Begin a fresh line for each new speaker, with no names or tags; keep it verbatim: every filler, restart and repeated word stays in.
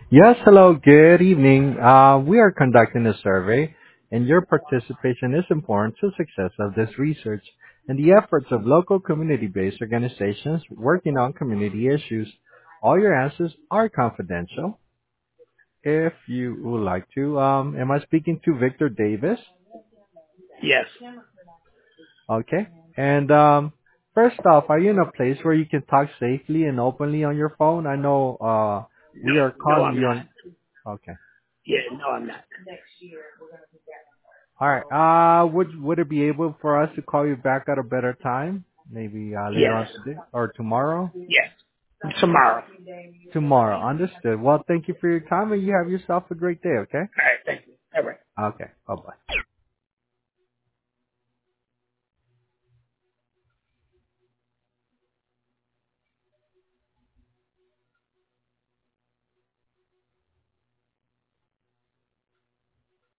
Yes, hello, good evening. Uh, we are conducting a survey, and your participation is important to the success of this research and the efforts of local community-based organizations working on community issues. All your answers are confidential. If you would like to, um, am I speaking to Victor Davis?
Yes.
Okay. And um, first off, are you in a place where you can talk safely and openly on your phone? I know uh,
No,
we are
no,
calling
I'm
you
not.
on. Okay.
Yeah, no, I'm not.
All right. Uh, would would it be able for us to call you back at a better time? Maybe uh, later
Yes.
on today or tomorrow?
Yes. Tomorrow.
Tomorrow. Understood. Well, thank you for your time, and you have yourself a great day. Okay.
All right. Thank you. All right.
Okay. Bye bye.